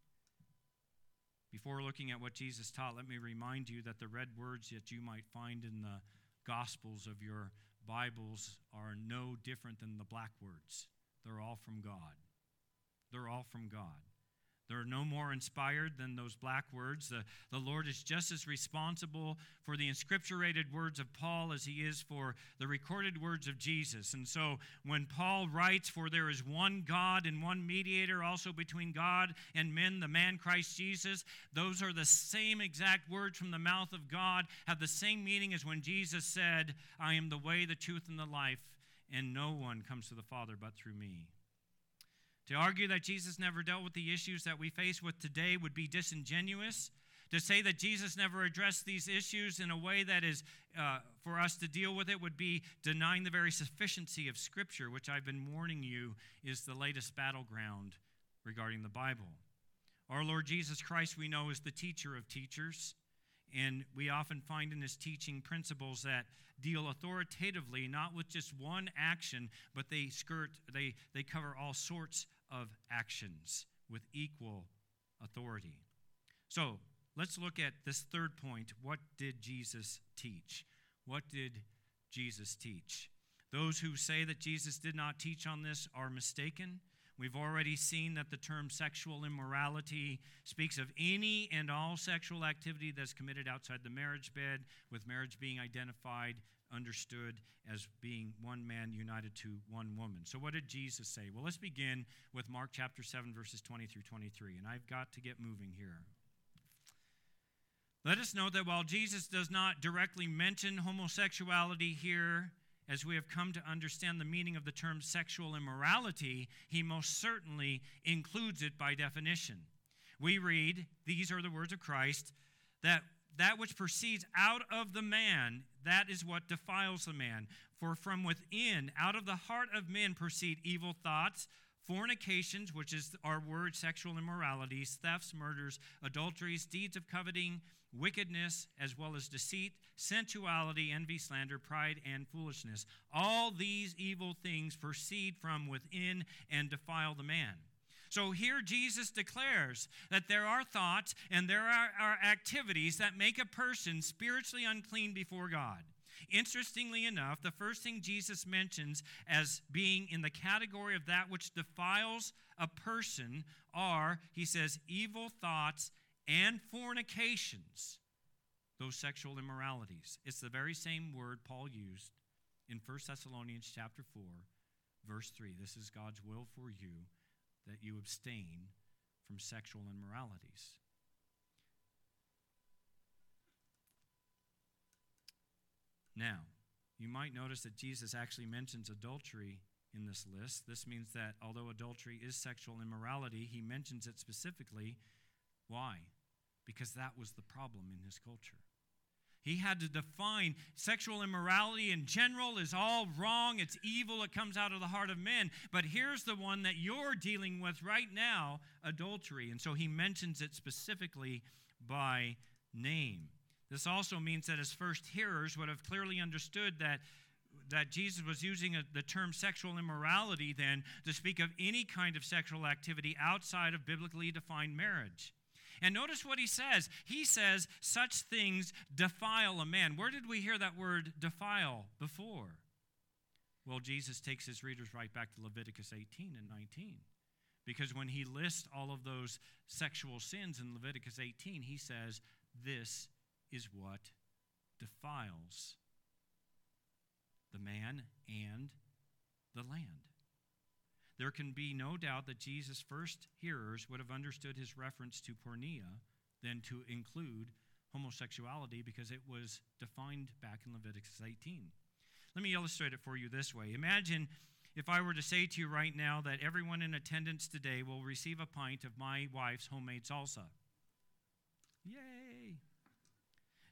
Before looking at what Jesus taught, let me remind you that the red words that you might find in the Gospels of your Bibles are no different than the black words. They're all from God. They're all from God. They're no more inspired than those black words. The Lord is just as responsible for the inscripturated words of Paul as he is for the recorded words of Jesus. And so when Paul writes, "For there is one God and one mediator also between God and men, the man Christ Jesus," those are the same exact words from the mouth of God, have the same meaning as when Jesus said, "I am the way, the truth, and the life, and no one comes to the Father but through me." To argue that Jesus never dealt with the issues that we face with today would be disingenuous. To say that Jesus never addressed these issues in a way that is for us to deal with it would be denying the very sufficiency of Scripture, which I've been warning you is the latest battleground regarding the Bible. Our Lord Jesus Christ, we know, is the teacher of teachers, and we often find in his teaching principles that deal authoritatively, not with just one action, but they cover all sorts of actions with equal authority. So let's look at this third point. What did Jesus teach? What did Jesus teach? Those who say that Jesus did not teach on this are mistaken. We've already seen that the term sexual immorality speaks of any and all sexual activity that's committed outside the marriage bed, with marriage being identified, understood as being one man united to one woman. So what did Jesus say? Well, let's begin with Mark chapter 7, verses 20 through 23, and I've got to get moving here. Let us note that while Jesus does not directly mention homosexuality here, as we have come to understand the meaning of the term sexual immorality, he most certainly includes it by definition. We read, these are the words of Christ, that which proceeds out of the man, that is what defiles the man. For from within, out of the heart of men proceed evil thoughts, fornications, which is our word, sexual immoralities, thefts, murders, adulteries, deeds of coveting, wickedness, as well as deceit, sensuality, envy, slander, pride, and foolishness. All these evil things proceed from within and defile the man. So here Jesus declares that there are thoughts and there are activities that make a person spiritually unclean before God. Interestingly enough, the first thing Jesus mentions as being in the category of that which defiles a person are, he says, evil thoughts and fornications, those sexual immoralities. It's the very same word Paul used in 1 Thessalonians chapter 4, verse 3. This is God's will for you, that you abstain from sexual immoralities. Now, you might notice that Jesus actually mentions adultery in this list. This means that although adultery is sexual immorality, he mentions it specifically. Why? Because that was the problem in his culture. He had to define sexual immorality in general is all wrong, it's evil, it comes out of the heart of men. But here's the one that you're dealing with right now, adultery. And so he mentions it specifically by name. This also means that his first hearers would have clearly understood that Jesus was using the term sexual immorality then to speak of any kind of sexual activity outside of biblically defined marriage. And notice what he says. He says, such things defile a man. Where did we hear that word defile before? Well, Jesus takes his readers right back to Leviticus 18 and 19. Because when he lists all of those sexual sins in Leviticus 18, he says, this is what defiles the man and the land. There can be no doubt that Jesus' first hearers would have understood his reference to porneia than to include homosexuality because it was defined back in Leviticus 18. Let me illustrate it for you this way. Imagine if I were to say to you right now that everyone in attendance today will receive a pint of my wife's homemade salsa. Yay!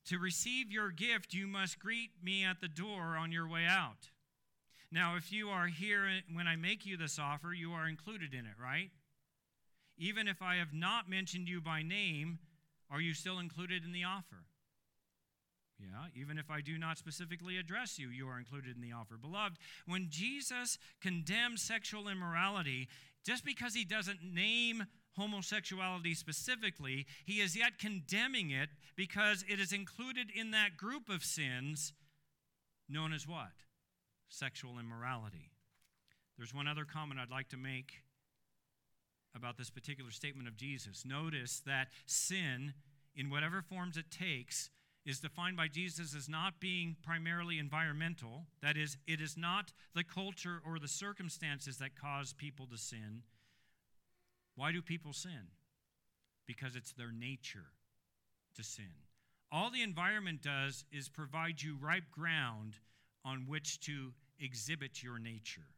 To receive your gift, you must greet me at the door on your way out. Now, if you are here when I make you this offer, you are included in it, right? Even if I have not mentioned you by name, are you still included in the offer? Yeah, even if I do not specifically address you, you are included in the offer. Beloved, when Jesus condemns sexual immorality, just because he doesn't name homosexuality specifically, he is yet condemning it because it is included in that group of sins known as what? Sexual immorality. There's one other comment I'd like to make about this particular statement of Jesus. Notice that sin, in whatever forms it takes, is defined by Jesus as not being primarily environmental. That is, it is not the culture or the circumstances that cause people to sin. Why do people sin? Because it's their nature to sin. All the environment does is provide you ripe ground on which to exhibit your nature.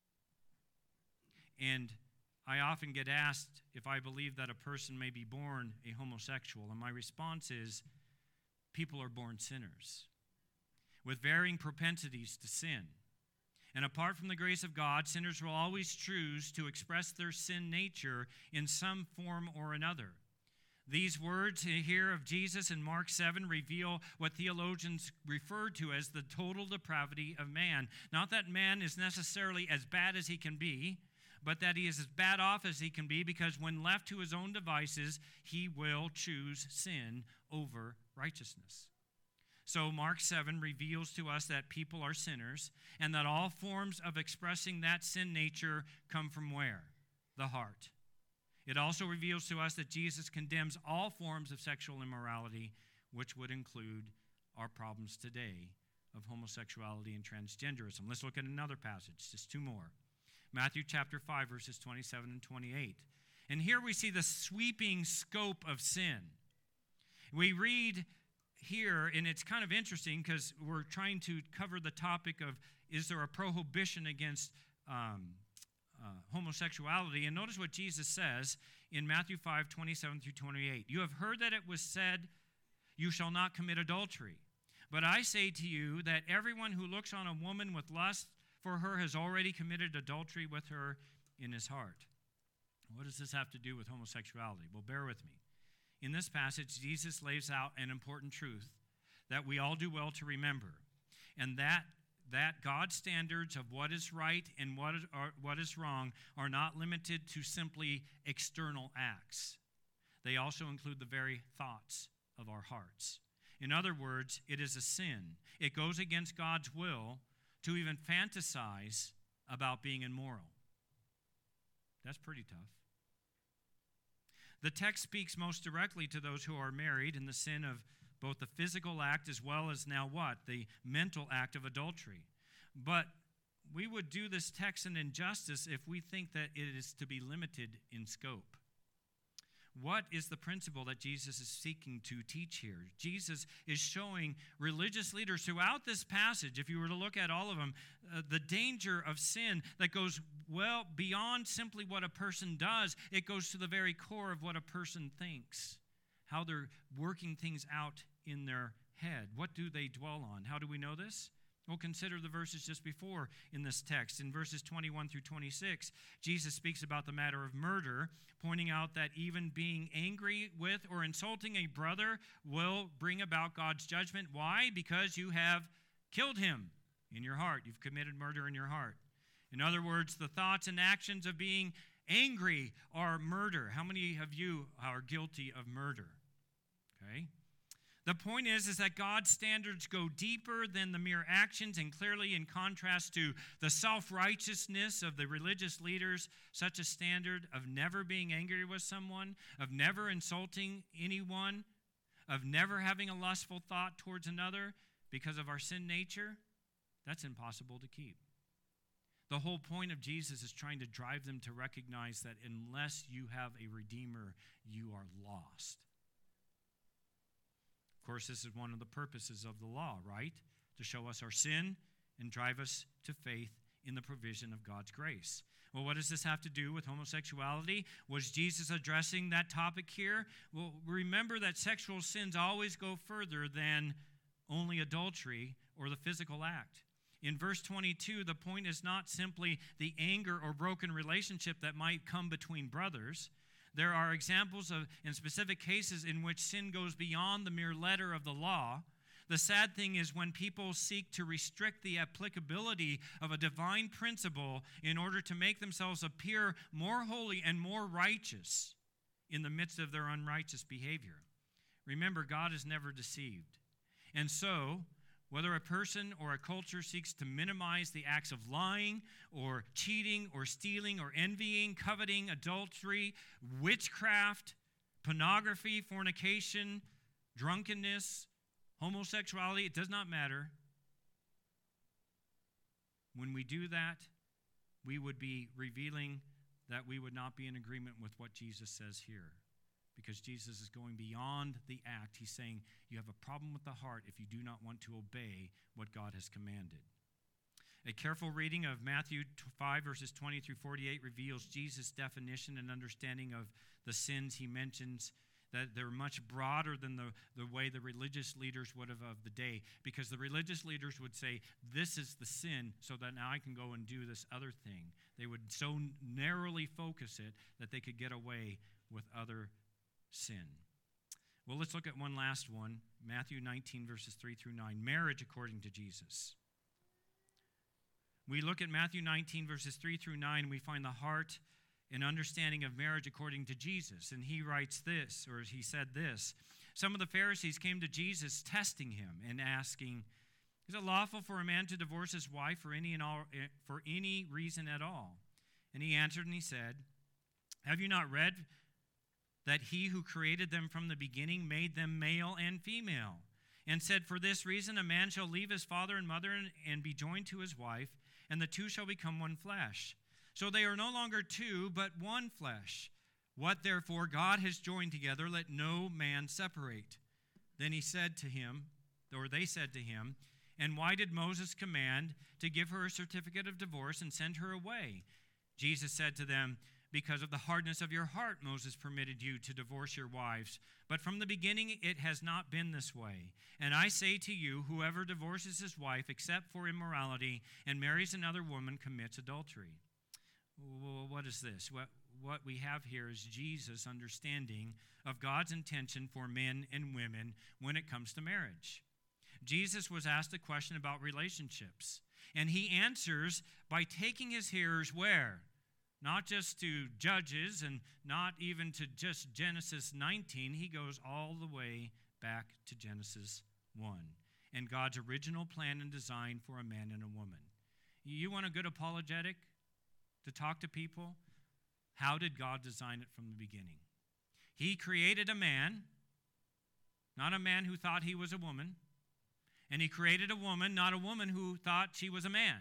And I often get asked if I believe that a person may be born a homosexual, and my response is, people are born sinners with varying propensities to sin. And apart from the grace of God, sinners will always choose to express their sin nature in some form or another. These words here of Jesus in Mark 7 reveal what theologians refer to as the total depravity of man. Not that man is necessarily as bad as he can be, but that he is as bad off as he can be, because when left to his own devices, he will choose sin over righteousness. So Mark 7 reveals to us that people are sinners, and that all forms of expressing that sin nature come from where? The heart. It also reveals to us that Jesus condemns all forms of sexual immorality, which would include our problems today of homosexuality and transgenderism. Let's look at another passage, just two more. Matthew chapter 5, verses 27 and 28. And here we see the sweeping scope of sin. We read here, and it's kind of interesting because we're trying to cover the topic of, is there a prohibition against homosexuality? And notice what Jesus says in Matthew 5, 27 through 28. You have heard that it was said, you shall not commit adultery. But I say to you that everyone who looks on a woman with lust for her has already committed adultery with her in his heart. What does this have to do with homosexuality? Well, bear with me. In this passage, Jesus lays out an important truth that we all do well to remember, and that God's standards of what is right and what is wrong are not limited to simply external acts. They also include the very thoughts of our hearts. In other words, it is a sin. It goes against God's will to even fantasize about being immoral. That's pretty tough. The text speaks most directly to those who are married in the sin of both the physical act as well as now what? The mental act of adultery. But we would do this text an injustice if we think that it is to be limited in scope. What is the principle that Jesus is seeking to teach here? Jesus is showing religious leaders throughout this passage, if you were to look at all of them, the danger of sin that goes well beyond simply what a person does. It goes to the very core of what a person thinks, how they're working things out in their head. What do they dwell on? How do we know this? Well, consider the verses just before in this text. In verses 21 through 26, Jesus speaks about the matter of murder, pointing out that even being angry with or insulting a brother will bring about God's judgment. Why? Because you have killed him in your heart. You've committed murder in your heart. In other words, the thoughts and actions of being angry are murder. How many of you are guilty of murder? Okay. The point is that God's standards go deeper than the mere actions, and clearly in contrast to the self-righteousness of the religious leaders, such a standard of never being angry with someone, of never insulting anyone, of never having a lustful thought towards another because of our sin nature, that's impossible to keep. The whole point of Jesus is trying to drive them to recognize that unless you have a Redeemer, you are lost. Of course, this is one of the purposes of the law, right? To show us our sin and drive us to faith in the provision of God's grace. Well, what does this have to do with homosexuality? Was Jesus addressing that topic here? Well, remember that sexual sins always go further than only adultery or the physical act. In verse 22, the point is not simply the anger or broken relationship that might come between brothers. There are examples of, in specific cases, in which sin goes beyond the mere letter of the law. The sad thing is when people seek to restrict the applicability of a divine principle in order to make themselves appear more holy and more righteous in the midst of their unrighteous behavior. Remember, God is never deceived. And so, whether a person or a culture seeks to minimize the acts of lying or cheating or stealing or envying, coveting, adultery, witchcraft, pornography, fornication, drunkenness, homosexuality, it does not matter. When we do that, we would be revealing that we would not be in agreement with what Jesus says here. Because Jesus is going beyond the act. He's saying you have a problem with the heart if you do not want to obey what God has commanded. A careful reading of Matthew 5, verses 20 through 48 reveals Jesus' definition and understanding of the sins he mentions, that they're much broader than the way the religious leaders would have of the day. Because the religious leaders would say, this is the sin, so that now I can go and do this other thing. They would so narrowly focus it that they could get away with other sin. Well, let's look at one last one. Matthew 19, verses 3 through 9. Marriage according to Jesus. We look at Matthew 19, verses 3 through 9, and we find the heart and understanding of marriage according to Jesus. And he writes this, or he said this. Some of the Pharisees came to Jesus testing him and asking, is it lawful for a man to divorce his wife for any reason at all? And he answered and he said, have you not read that he who created them from the beginning made them male and female, and said, for this reason a man shall leave his father and mother and be joined to his wife, and the two shall become one flesh. So they are no longer two, but one flesh. What therefore God has joined together, let no man separate. Then he said to him, or they said to him, and why did Moses command to give her a certificate of divorce and send her away? Jesus said to them, because of the hardness of your heart, Moses permitted you to divorce your wives. But from the beginning it has not been this way. And I say to you, whoever divorces his wife except for immorality and marries another woman commits adultery. Well, what is this? What we have here is Jesus' understanding of God's intention for men and women when it comes to marriage. Jesus was asked a question about relationships, and he answers by taking his hearers where? Not just to Judges and not even to just Genesis 19. He goes all the way back to Genesis 1 and God's original plan and design for a man and a woman. You want a good apologetic to talk to people? How did God design it from the beginning? He created a man, not a man who thought he was a woman. And he created a woman, not a woman who thought she was a man.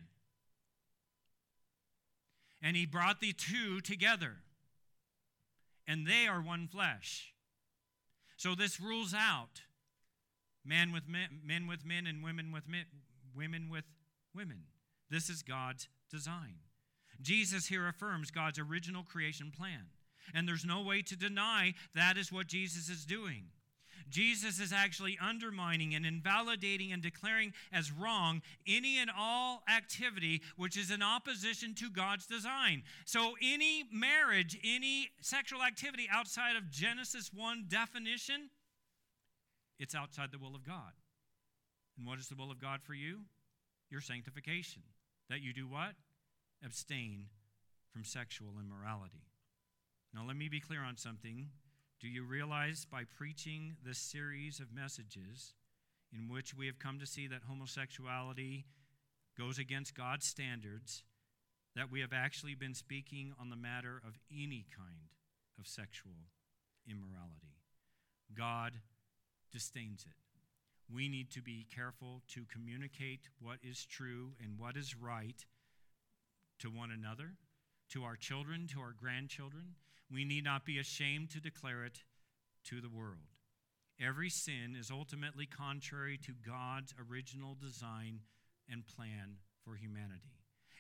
And he brought the two together. And they are one flesh. So this rules out men with men and women with women. This is God's design. Jesus here affirms God's original creation plan. And there's no way to deny that is what Jesus is doing. Jesus is actually undermining and invalidating and declaring as wrong any and all activity which is in opposition to God's design. So any marriage, any sexual activity outside of Genesis 1 definition, it's outside the will of God. And what is the will of God for you? Your sanctification. That you do what? Abstain from sexual immorality. Now let me be clear on something. Do you realize by preaching this series of messages in which we have come to see that homosexuality goes against God's standards, that we have actually been speaking on the matter of any kind of sexual immorality? God disdains it. We need to be careful to communicate what is true and what is right to one another, to our children, to our grandchildren. We need not be ashamed to declare it to the world. Every sin is ultimately contrary to God's original design and plan for humanity.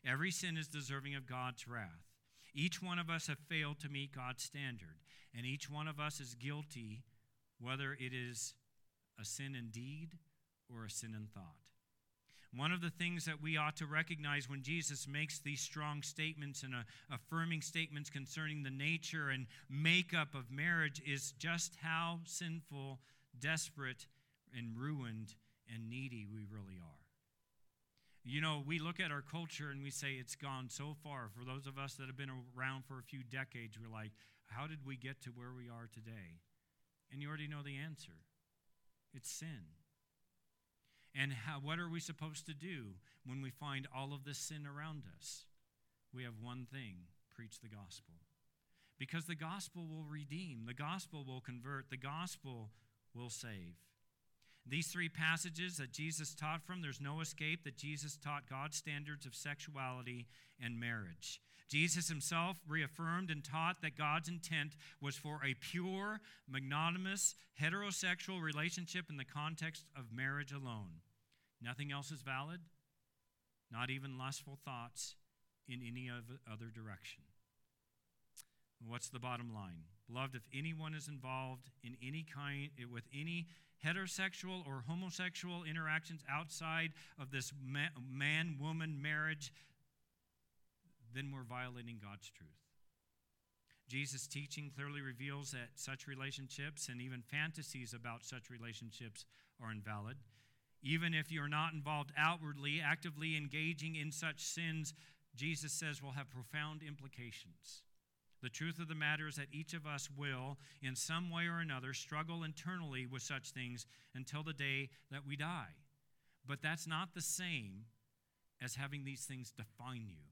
Every sin is deserving of God's wrath. Each one of us have failed to meet God's standard, and each one of us is guilty, whether it is a sin in deed or a sin in thought. One of the things that we ought to recognize when Jesus makes these strong statements and affirming statements concerning the nature and makeup of marriage is just how sinful, desperate, and ruined and needy we really are. You know, we look at our culture and we say it's gone so far. For those of us that have been around for a few decades, we're like, how did we get to where we are today? And you already know the answer. It's sin. And what are we supposed to do when we find all of this sin around us? We have one thing: preach the gospel. Because the gospel will redeem, the gospel will convert, the gospel will save. These three passages that Jesus taught from, there's no escape that Jesus taught God's standards of sexuality and marriage. Jesus himself reaffirmed and taught that God's intent was for a pure, monogamous, heterosexual relationship in the context of marriage alone. Nothing else is valid, not even lustful thoughts in any other direction. What's the bottom line? Beloved, if anyone is involved in any kind, with any heterosexual or homosexual interactions outside of this man-woman marriage, then we're violating God's truth. Jesus' teaching clearly reveals that such relationships and even fantasies about such relationships are invalid. Even if you're not involved outwardly, actively engaging in such sins, Jesus says will have profound implications. The truth of the matter is that each of us will, in some way or another, struggle internally with such things until the day that we die. But that's not the same as having these things define you.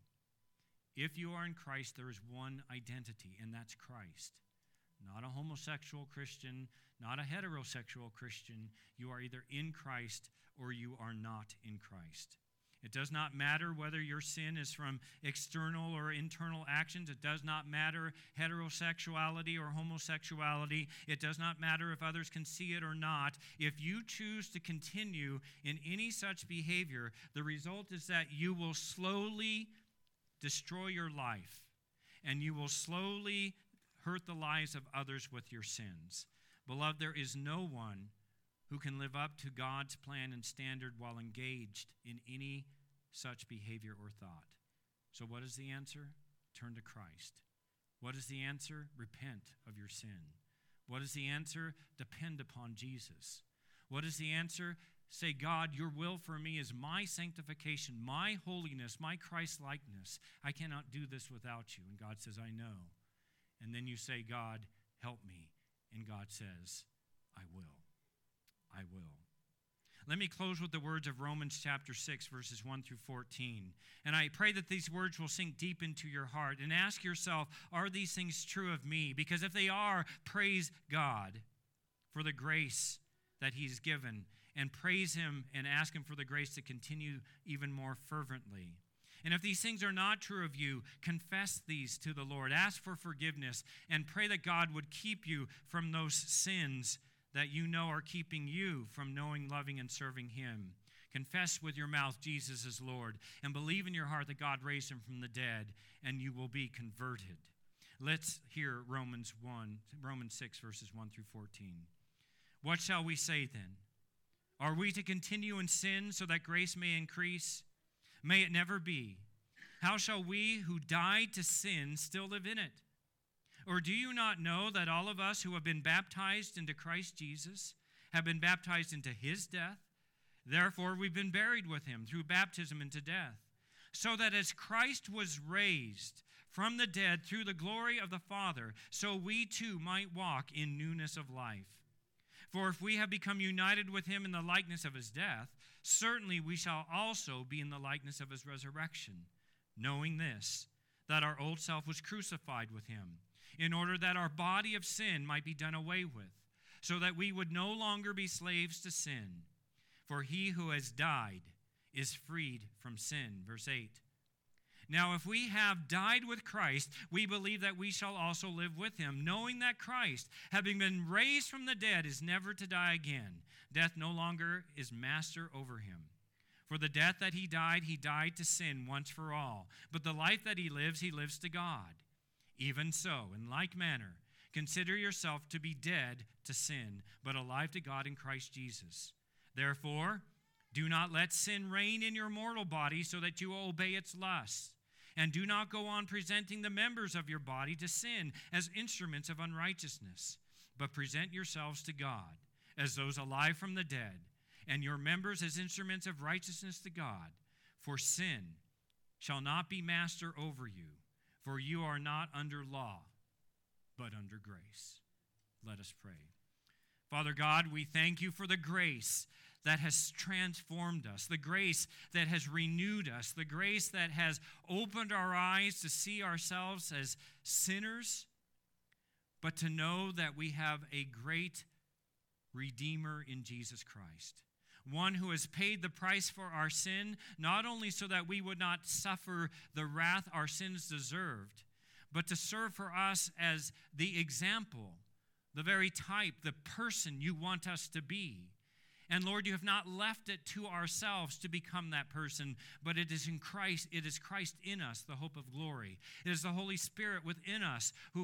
If you are in Christ, there is one identity, and that's Christ. Not a homosexual Christian, not a heterosexual Christian. You are either in Christ or you are not in Christ. It does not matter whether your sin is from external or internal actions. It does not matter heterosexuality or homosexuality. It does not matter if others can see it or not. If you choose to continue in any such behavior, the result is that you will slowly destroy your life, and you will slowly hurt the lives of others with your sins. Beloved, there is no one who can live up to God's plan and standard while engaged in any such behavior or thought. So what is the answer? Turn to Christ. What is the answer? Repent of your sin. What is the answer? Depend upon Jesus. What is the answer? Say, God, your will for me is my sanctification, my holiness, my Christ-likeness. I cannot do this without you. And God says, I know. And then you say, God, help me. And God says, I will. I will. Let me close with the words of Romans chapter 6, verses 1 through 14. And I pray that these words will sink deep into your heart. And ask yourself, are these things true of me? Because if they are, praise God for the grace that he's given. And praise him and ask him for the grace to continue even more fervently. And if these things are not true of you, confess these to the Lord. Ask for forgiveness and pray that God would keep you from those sins that you know are keeping you from knowing, loving, and serving him. Confess with your mouth Jesus is Lord and believe in your heart that God raised him from the dead, and you will be converted. Let's hear Romans 6, verses 1 through 14. What shall we say then? Are we to continue in sin so that grace may increase? May it never be. How shall we who died to sin still live in it? Or do you not know that all of us who have been baptized into Christ Jesus have been baptized into his death? Therefore we've been buried with him through baptism into death, so that as Christ was raised from the dead through the glory of the Father, so we too might walk in newness of life. For if we have become united with him in the likeness of his death, certainly we shall also be in the likeness of his resurrection, knowing this, that our old self was crucified with him, in order that our body of sin might be done away with, so that we would no longer be slaves to sin. For he who has died is freed from sin. Verse 8. Now, if we have died with Christ, we believe that we shall also live with him, knowing that Christ, having been raised from the dead, is never to die again. Death no longer is master over him. For the death that he died to sin once for all. But the life that he lives to God. Even so, in like manner, consider yourself to be dead to sin, but alive to God in Christ Jesus. Therefore, do not let sin reign in your mortal body so that you obey its lusts. And do not go on presenting the members of your body to sin as instruments of unrighteousness, but present yourselves to God as those alive from the dead, and your members as instruments of righteousness to God. For sin shall not be master over you, for you are not under law, but under grace. Let us pray. Father God, we thank you for the grace that has transformed us, the grace that has renewed us, the grace that has opened our eyes to see ourselves as sinners, but to know that we have a great Redeemer in Jesus Christ. One who has paid the price for our sin, not only so that we would not suffer the wrath our sins deserved, but to serve for us as the example, the very type, the person you want us to be. And Lord, you have not left it to ourselves to become that person, but it is in Christ. It is Christ in us, the hope of glory. It is the Holy Spirit within us who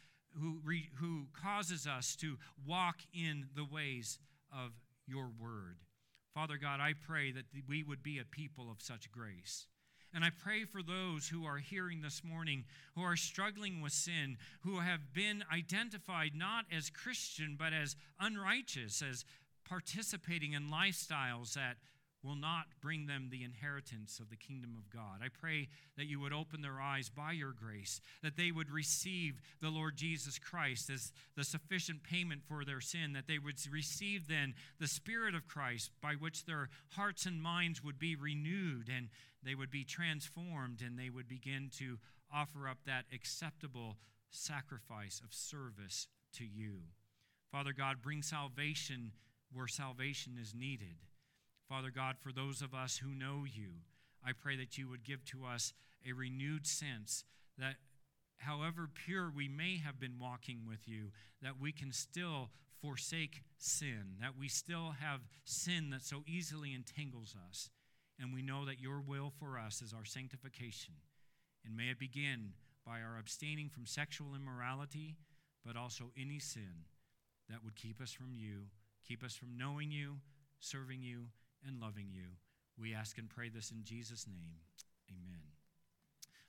causes us to walk in the ways of your word. Father God, I pray that we would be a people of such grace. And I pray for those who are hearing this morning, who are struggling with sin, who have been identified not as Christian, but as unrighteous, as participating in lifestyles that will not bring them the inheritance of the kingdom of God. I pray that you would open their eyes by your grace, that they would receive the Lord Jesus Christ as the sufficient payment for their sin, that they would receive then the Spirit of Christ by which their hearts and minds would be renewed and they would be transformed and they would begin to offer up that acceptable sacrifice of service to you. Father God, bring salvation where salvation is needed. Father God, for those of us who know you, I pray that you would give to us a renewed sense that however pure we may have been walking with you, that we can still forsake sin, that we still have sin that so easily entangles us. And we know that your will for us is our sanctification. And may it begin by our abstaining from sexual immorality, but also any sin that would keep us from you, keep us from knowing you, serving you, and loving you. We ask and pray this in Jesus' name. Amen.